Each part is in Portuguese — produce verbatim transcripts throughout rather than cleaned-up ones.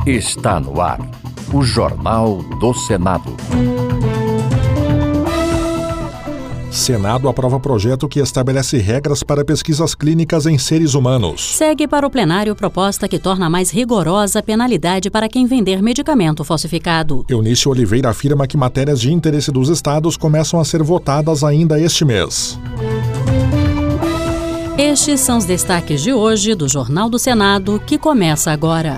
Está no ar, o Jornal do Senado. Senado aprova projeto que estabelece regras para pesquisas clínicas em seres humanos. Segue para o plenário proposta que torna mais rigorosa a penalidade para quem vender medicamento falsificado. Eunício Oliveira afirma que matérias de interesse dos estados começam a ser votadas ainda este mês. Estes são os destaques de hoje do Jornal do Senado, que começa agora.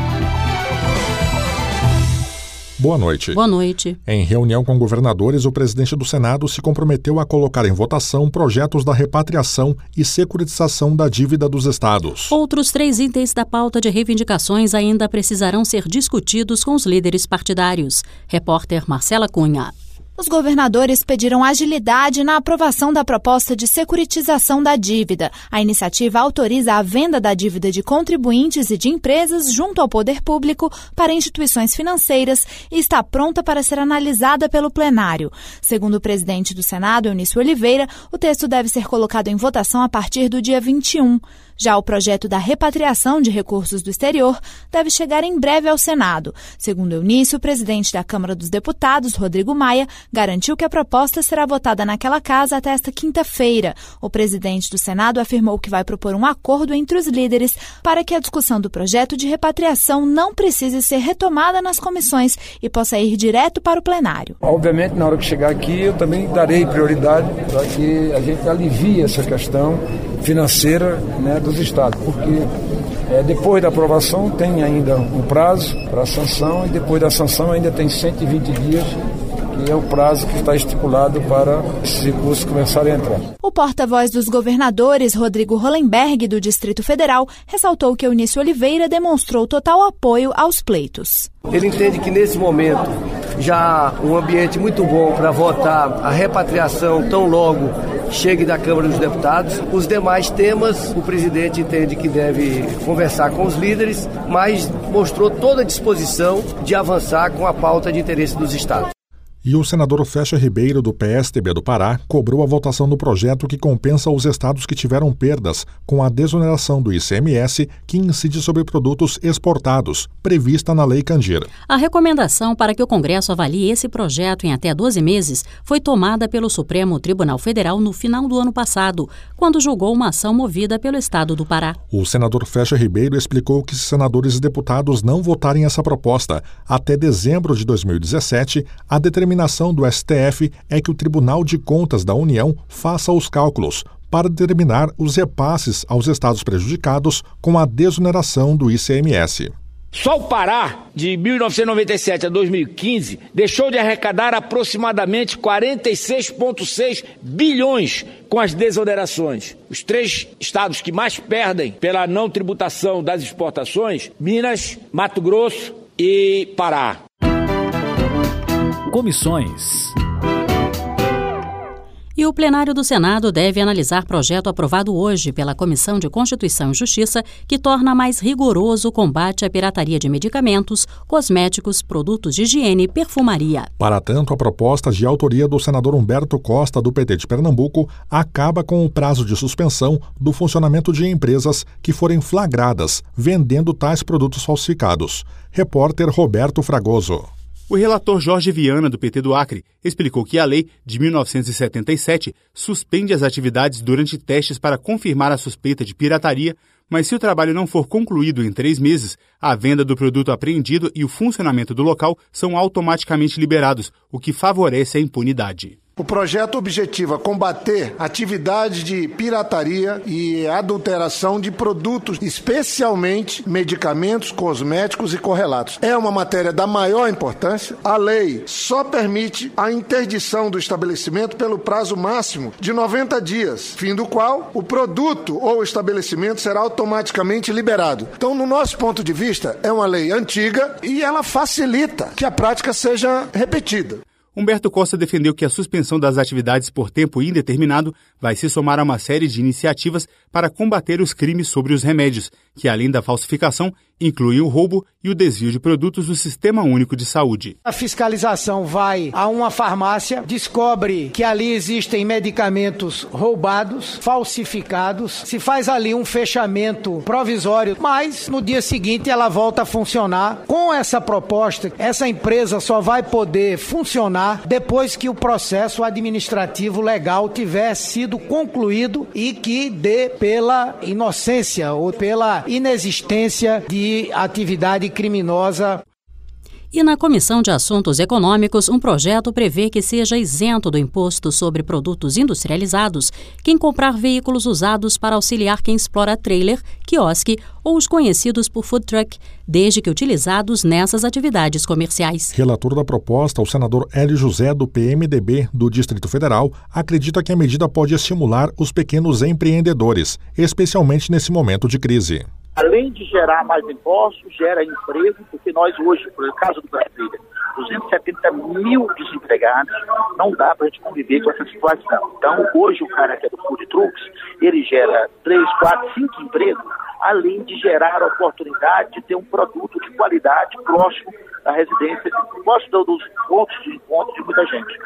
Boa noite. Boa noite. Em reunião com governadores, o presidente do Senado se comprometeu a colocar em votação projetos da repatriação e securitização da dívida dos estados. Outros três itens da pauta de reivindicações ainda precisarão ser discutidos com os líderes partidários. Repórter Marcela Cunha. Os governadores pediram agilidade na aprovação da proposta de securitização da dívida. A iniciativa autoriza a venda da dívida de contribuintes e de empresas junto ao poder público para instituições financeiras e está pronta para ser analisada pelo plenário. Segundo o presidente do Senado, Eunício Oliveira, o texto deve ser colocado em votação a partir do dia vinte e um. Já o projeto da repatriação de recursos do exterior deve chegar em breve ao Senado. Segundo Eunício, o presidente da Câmara dos Deputados, Rodrigo Maia, garantiu que a proposta será votada naquela casa até esta quinta-feira. O presidente do Senado afirmou que vai propor um acordo entre os líderes para que a discussão do projeto de repatriação não precise ser retomada nas comissões e possa ir direto para o plenário. Obviamente, na hora que chegar aqui, eu também darei prioridade para que a gente alivie essa questão financeira, né, dos estados, porque é, depois da aprovação tem ainda um prazo para a sanção e depois da sanção ainda tem cento e vinte dias, que é o prazo que está estipulado para esses recursos começarem a entrar. O porta-voz dos governadores, Rodrigo Hollenberg, do Distrito Federal, ressaltou que Eunício Oliveira demonstrou total apoio aos pleitos. Ele entende que nesse momento já há um ambiente muito bom para votar a repatriação tão logo chegue da Câmara dos Deputados. Os demais temas, o presidente entende que deve conversar com os líderes, mas mostrou toda a disposição de avançar com a pauta de interesse dos estados. E o senador Fecha Ribeiro, do P S D B do Pará, cobrou a votação do projeto que compensa os estados que tiveram perdas com a desoneração do I C M S que incide sobre produtos exportados, prevista na Lei Candir. A recomendação para que o Congresso avalie esse projeto em até doze meses foi tomada pelo Supremo Tribunal Federal no final do ano passado, quando julgou uma ação movida pelo estado do Pará. O senador Fecha Ribeiro explicou que se senadores e deputados não votarem essa proposta até dezembro de dois mil e dezessete, a determinação A determinação do S T F é que o Tribunal de Contas da União faça os cálculos para determinar os repasses aos estados prejudicados com a desoneração do I C M S. Só o Pará, de mil novecentos e noventa e sete a dois mil e quinze, deixou de arrecadar aproximadamente quarenta e seis vírgula seis bilhões com as desonerações. Os três estados que mais perdem pela não tributação das exportações, Minas, Mato Grosso e Pará. Comissões. E o plenário do Senado deve analisar projeto aprovado hoje pela Comissão de Constituição e Justiça que torna mais rigoroso o combate à pirataria de medicamentos, cosméticos, produtos de higiene e perfumaria. Para tanto, a proposta de autoria do senador Humberto Costa, do P T de Pernambuco, acaba com o prazo de suspensão do funcionamento de empresas que forem flagradas vendendo tais produtos falsificados. Repórter Roberto Fragoso. O relator Jorge Viana, do P T do Acre, explicou que a lei de mil novecentos e setenta e sete suspende as atividades durante testes para confirmar a suspeita de pirataria, mas se o trabalho não for concluído em três meses, a venda do produto apreendido e o funcionamento do local são automaticamente liberados, o que favorece a impunidade. O projeto objetiva combater atividades de pirataria e adulteração de produtos, especialmente medicamentos, cosméticos e correlatos. É uma matéria da maior importância. A lei só permite a interdição do estabelecimento pelo prazo máximo de noventa dias, fim do qual o produto ou estabelecimento será automaticamente liberado. Então, no nosso ponto de vista, é uma lei antiga e ela facilita que a prática seja repetida. Humberto Costa defendeu que a suspensão das atividades por tempo indeterminado vai se somar a uma série de iniciativas para combater os crimes sobre os remédios, que, além da falsificação, incluem o roubo e o desvio de produtos do Sistema Único de Saúde. A fiscalização vai a uma farmácia, descobre que ali existem medicamentos roubados, falsificados, se faz ali um fechamento provisório, mas no dia seguinte ela volta a funcionar. Com essa proposta, essa empresa só vai poder funcionar depois que o processo administrativo legal tiver sido concluído e que dê pela inocência ou pela inexistência de atividade criminosa. E na Comissão de Assuntos Econômicos, um projeto prevê que seja isento do imposto sobre produtos industrializados quem comprar veículos usados para auxiliar quem explora trailer, quiosque ou os conhecidos por food truck, desde que utilizados nessas atividades comerciais. Relator da proposta, o senador Hélio José, do P M D B do Distrito Federal, acredita que a medida pode estimular os pequenos empreendedores, especialmente nesse momento de crise. Além de gerar mais impostos, gera emprego, porque nós hoje, por caso do Brasília, duzentos e setenta mil desempregados, não dá para a gente conviver com essa situação. Então, hoje o cara que é do Food Trucks, ele gera três, quatro, cinco empregos, além de gerar a oportunidade de ter um produto de qualidade próximo da residência, próximo dos pontos de encontro de muita gente.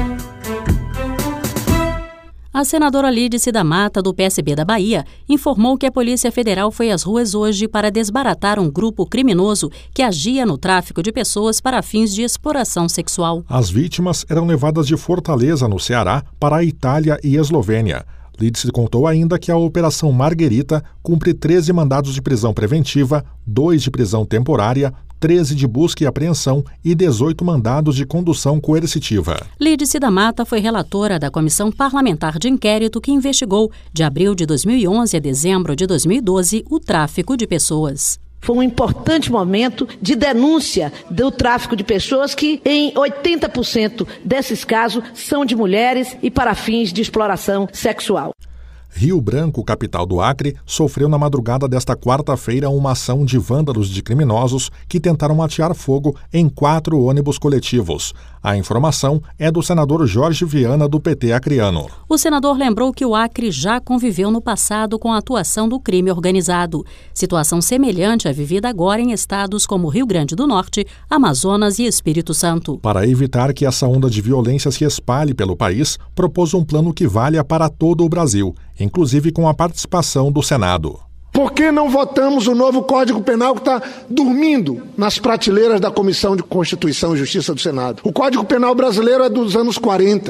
A senadora Lídice da Mata, do P S B da Bahia, informou que a Polícia Federal foi às ruas hoje para desbaratar um grupo criminoso que agia no tráfico de pessoas para fins de exploração sexual. As vítimas eram levadas de Fortaleza, no Ceará, para a Itália e Eslovênia. Lídice contou ainda que a Operação Marguerita cumpre treze mandados de prisão preventiva, dois de prisão temporária, treze de busca e apreensão e dezoito mandados de condução coercitiva. Lídice da Mata foi relatora da Comissão Parlamentar de Inquérito que investigou, de abril de dois mil e onze a dezembro de dois mil e doze, o tráfico de pessoas. Foi um importante momento de denúncia do tráfico de pessoas que, em oitenta por cento desses casos, são de mulheres e para fins de exploração sexual. Rio Branco, capital do Acre, sofreu na madrugada desta quarta-feira uma ação de vândalos de criminosos que tentaram atear fogo em quatro ônibus coletivos. A informação é do senador Jorge Viana, do P T acreano. O senador lembrou que o Acre já conviveu no passado com a atuação do crime organizado. Situação semelhante à vivida agora em estados como Rio Grande do Norte, Amazonas e Espírito Santo. Para evitar que essa onda de violência se espalhe pelo país, propôs um plano que valha para todo o Brasil, inclusive com a participação do Senado. Por que não votamos o novo Código Penal que está dormindo nas prateleiras da Comissão de Constituição e Justiça do Senado? O Código Penal brasileiro é dos anos quarenta.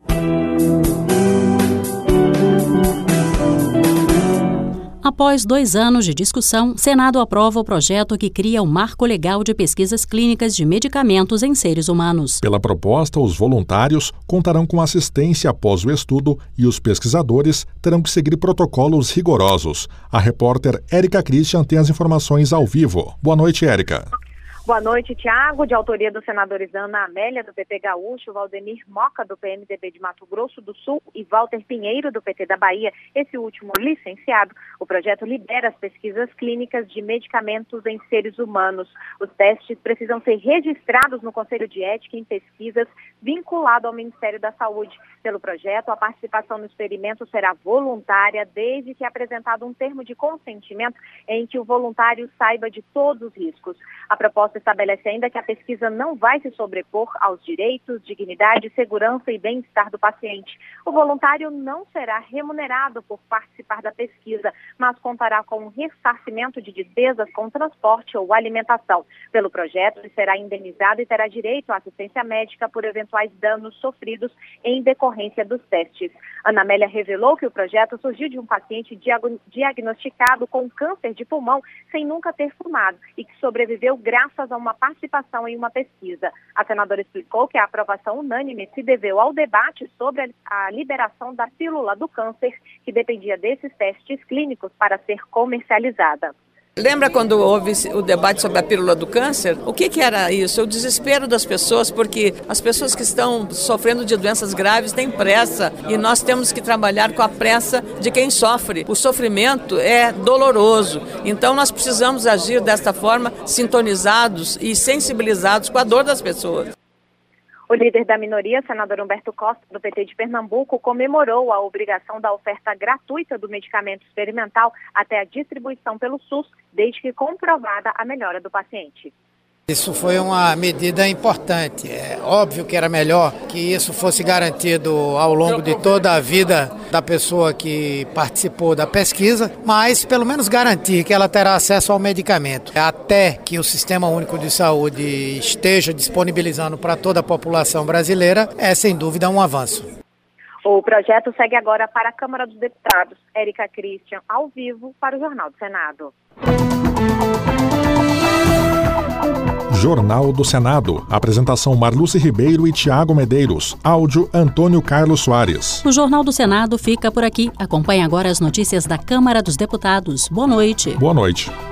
Após dois anos de discussão, o Senado aprova o projeto que cria o Marco Legal de Pesquisas Clínicas de Medicamentos em Seres Humanos. Pela proposta, os voluntários contarão com assistência após o estudo e os pesquisadores terão que seguir protocolos rigorosos. A repórter Érica Christian tem as informações ao vivo. Boa noite, Érica. Boa noite, Tiago, de autoria dos senadores Ana Amélia, do P T Gaúcho, Valdemir Moca, do P M D B de Mato Grosso do Sul e Walter Pinheiro, do P T da Bahia, esse último licenciado. O projeto libera as pesquisas clínicas de medicamentos em seres humanos. Os testes precisam ser registrados no Conselho de Ética em Pesquisas, vinculado ao Ministério da Saúde. Pelo projeto, a participação no experimento será voluntária, desde que apresentado um termo de consentimento em que o voluntário saiba de todos os riscos. A proposta estabelece ainda que a pesquisa não vai se sobrepor aos direitos, dignidade, segurança e bem-estar do paciente. O voluntário não será remunerado por participar da pesquisa, mas contará com um ressarcimento de despesas com transporte ou alimentação. Pelo projeto, ele será indenizado e terá direito à assistência médica por eventuais danos sofridos em decorrência dos testes. Ana Amélia revelou que o projeto surgiu de um paciente diag- diagnosticado com câncer de pulmão sem nunca ter fumado e que sobreviveu graças a uma participação em uma pesquisa. A senadora explicou que a aprovação unânime se deveu ao debate sobre a liberação da pílula do câncer, que dependia desses testes clínicos para ser comercializada. Lembra quando houve o debate sobre a pílula do câncer? O que que era isso? O desespero das pessoas, porque as pessoas que estão sofrendo de doenças graves têm pressa e nós temos que trabalhar com a pressa de quem sofre. O sofrimento é doloroso, então nós precisamos agir desta forma, sintonizados e sensibilizados com a dor das pessoas. O líder da minoria, senador Humberto Costa, do P T de Pernambuco, comemorou a obrigação da oferta gratuita do medicamento experimental até a distribuição pelo SUS, desde que comprovada a melhora do paciente. Isso foi uma medida importante. É óbvio que era melhor que isso fosse garantido ao longo de toda a vida da pessoa que participou da pesquisa, mas pelo menos garantir que ela terá acesso ao medicamento. Até que o Sistema Único de Saúde esteja disponibilizando para toda a população brasileira, é sem dúvida um avanço. O projeto segue agora para a Câmara dos Deputados. Érica Christian, ao vivo, para o Jornal do Senado. Jornal do Senado. Apresentação Marluce Ribeiro e Tiago Medeiros. Áudio Antônio Carlos Soares. O Jornal do Senado fica por aqui. Acompanhe agora as notícias da Câmara dos Deputados. Boa noite. Boa noite.